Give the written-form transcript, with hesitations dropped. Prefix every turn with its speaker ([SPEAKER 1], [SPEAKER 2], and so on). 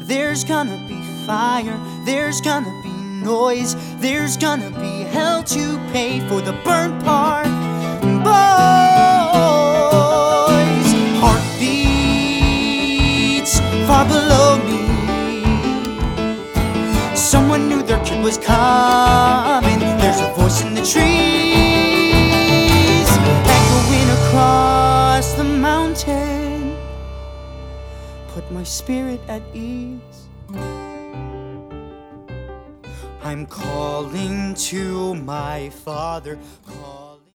[SPEAKER 1] There's gonna be fire, there's gonna be noise, there's gonna be hell to pay for the burnt part. Boys, heartbeats far below me. Someone knew their kid was coming. There's a voice in the trees, echoing across the mountain. Put my spirit at ease. I'm calling to my Father.